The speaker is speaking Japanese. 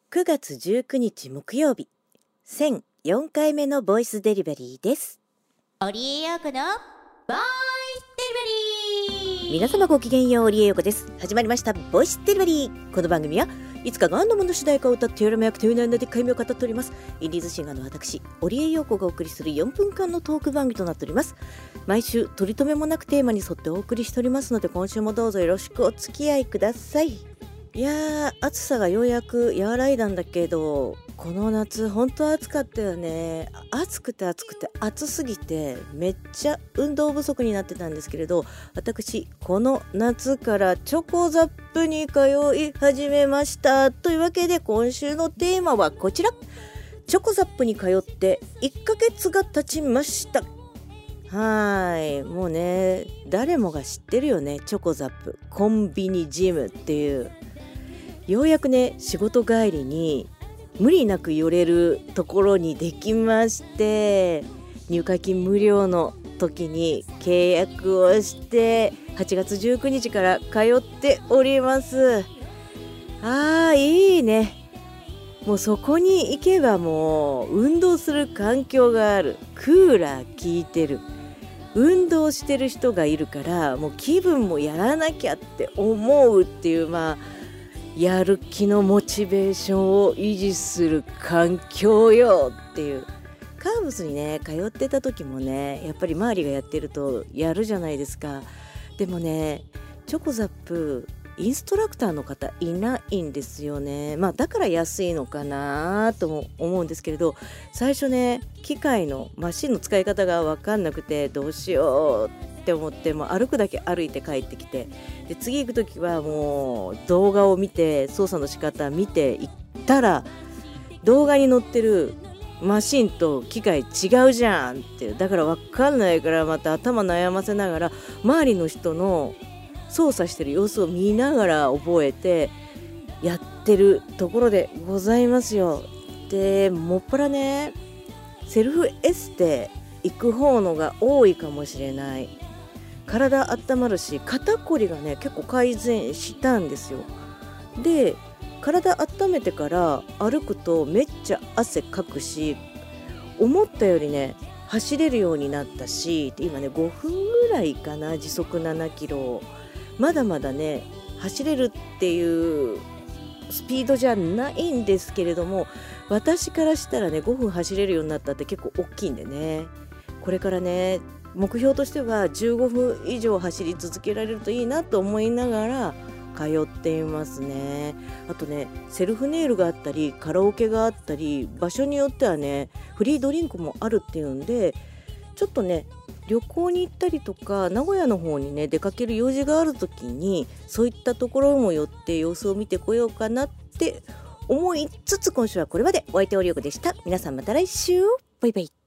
9月19日木曜日、1004回目のボイスデリバリーです。 織江陽子のボイスデリバリー。 皆様ごきげんよう、織江陽子です。始まりましたボイスデリバリー。この番組はいつかがんのもの主題歌を歌ってやらめ役という内容で回目を語っております。インディーズシンガーの私、織江陽子がお送りする4分間のトーク番組となっております。毎週取り留めもなくテーマに沿ってお送りしておりますので、今週もどうぞよろしくお付き合いください。いやー、暑さがようやく和らいだんだけど、この夏本当暑かったよね。暑くて暑すぎてめっちゃ運動不足になってたんですけれど、私この夏からチョコザップに通い始めました。というわけで今週のテーマはこちら。チョコザップに通って1ヶ月が経ちました。もうね、誰もが知ってるよね。チョコザップコンビニジムっていう、ようやくね、仕事帰りに無理なく寄れるところにできまして、入会金無料の時に契約をして8月19日から通っております。いいね。もうそこに行けばもう運動する環境がある、クーラー効いてる、運動してる人がいるから、もう気分もやらなきゃって思うっていう、やる気のモチベーションを維持する環境よっていう。カーブスにね通ってた時もね、やっぱり周りがやってるとやるじゃないですか。でもね、チョコザップインストラクターの方いないんですよね。だから安いのかなとも思うんですけれど、最初ね、機械のマシンの使い方が分かんなくてどうしようって思って、もう歩くだけ歩いて帰ってきて、で次行く時はもう動画を見て、操作の仕方見て行ったら、動画に載ってるマシンと機械違うじゃんって、だから分かんないから、また頭悩ませながら周りの人の操作してる様子を見ながら覚えてやってるところでございますよ。でもっぱらね、セルフエステ行く方のが多いかもしれない。体温まるし、肩こりがね結構改善したんですよ。で体温めてから歩くとめっちゃ汗かくし、思ったよりね走れるようになったし、今ね5分ぐらいかな、時速7キロ。まだまだね走れるっていうスピードじゃないんですけれども、私からしたらね5分走れるようになったって結構大きいんでね、これからね目標としては15分以上走り続けられるといいなと思いながら通っていますね。あとね、セルフネイルがあったりカラオケがあったり、場所によってはねフリードリンクもあるっていうんで、ちょっとね旅行に行ったりとか名古屋の方にね出かける用事がある時に、そういったところも寄って様子を見てこようかなって思いつつ、今週はこれまで。お相手織陽子でした。皆さんまた来週、バイバイ。